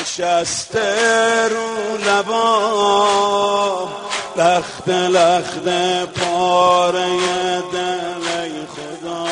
نشسته رو لبا لخت لخت پاره دل ای خدا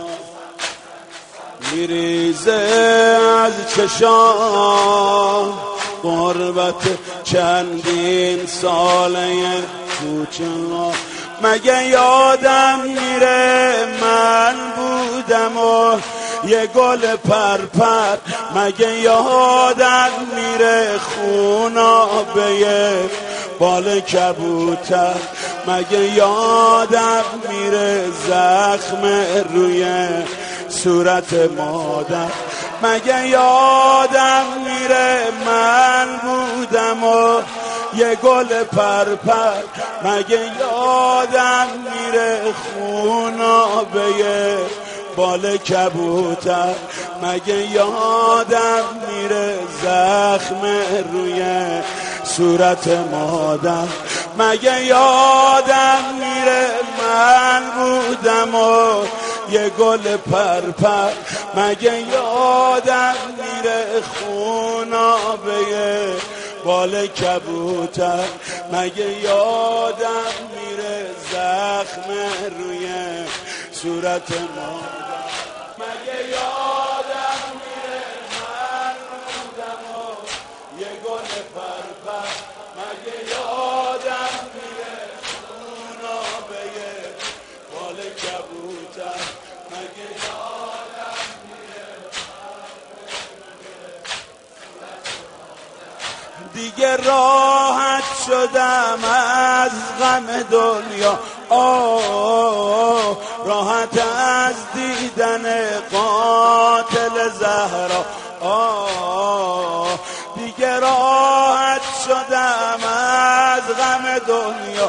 میریزه از چشام غربت چندین ساله کوچه مگه یادم میره من بودم و یه گل پرپر مگه یادم میره خونابه بال کبوتر مگه یادم میره زخم روی صورت مادر مگه یادم میره من بودم و یه گل پرپر مگه یادم میره خونابه بال کبوتر مگه یادم میره زخم روی صورت مادر مگه یادم میره من بودم و یه گل پرپر مگه یادم میره خونابه بال کبوتر مگه یادم میره زخم روی صورت مادر مگه یادم میره من بودم و یه گل پرپر مگه یادم میره خونابه بال کبوتر مگه یادم میره دیگه راحت شدم از غم دنیا راحت از دیدن قاتل زهرا دیگه راحت شدم از غم دنیا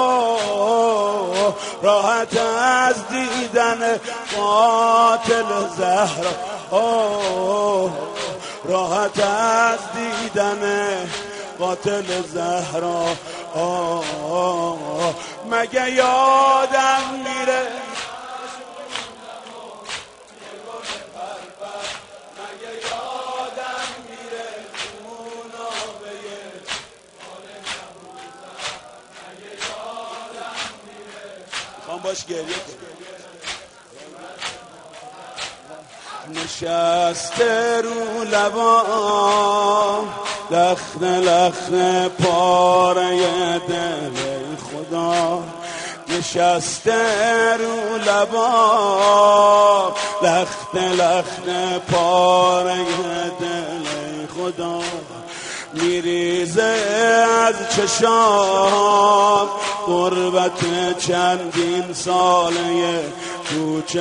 راحت از دیدن قاتل زهرا راحت از دیدن قاتل زهرا مگه یادم میره مگه یادم میره خونابه بال کبوتر مگه یادم میره میخوام باش گریه کنم نشسته رو لبا لخت لخت پاره دل ای خدا نشسته رو لبا لخت لخت پاره دل ای خدا میریزه از چشام غربت چندین ساله کوچه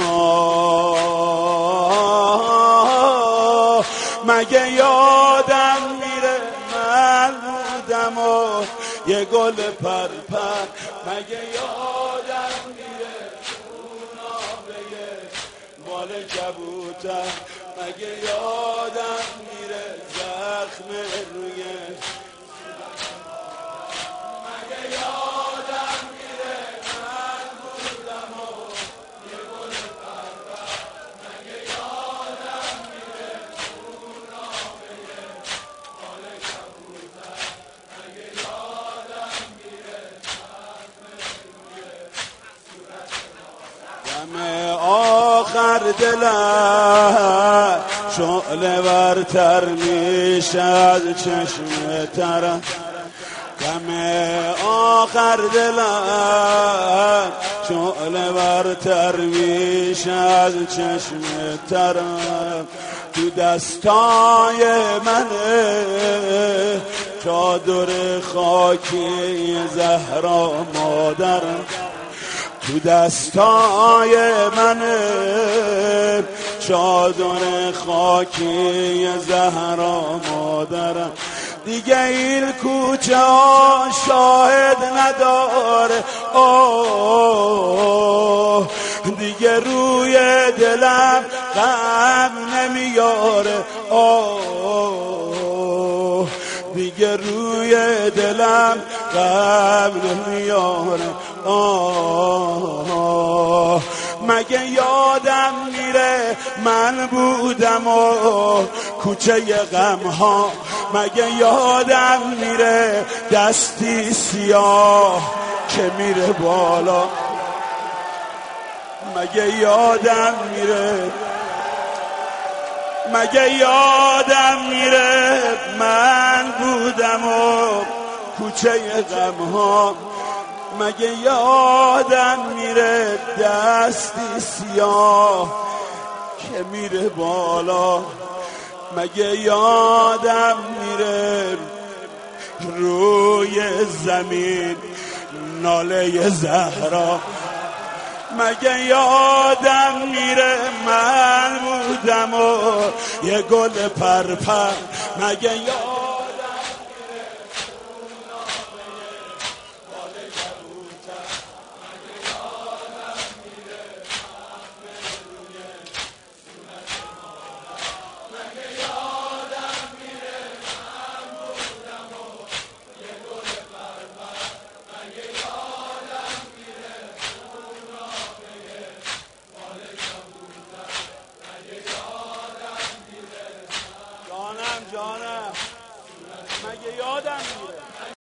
ها مگه یادم میره من بودم و یه گل پرپر مگه یادم میره خونابه بال کبوتر مگه یادم میره زخم روی مگه یادم میره من بودم و یه گل پرپر مگه یادم میره خونابه بال کبوتر مگه یادم میره زخم روی صورت دم آخر دلم شعله ورتر میشه از چشم ترم دم آخر دلم شعله ورتر میشه از چشم ترم تو دستای منه چادر خاکی زهرا مادرم تو دستای منه چادر خاکی زهرا مادرم دیگه این کوچه ها شاهد نداره دیگه روی دلم غم نمیاره دیگه روی دلم غم نمیاره مگه یادم میره من بودم و کوچه غم ها، مگه یادم میره دستی سیاه که میره بالا، مگه یادم میره، مگه یادم میره من بودم و کوچه غم ها، مگه یادم میره دستی سیاه که میره بالا، مگه یادم میره روی زمین ناله زهرا، مگه یادم میره من بودم و یه گل پرپر، مگه یادم جانم مگه یادم میره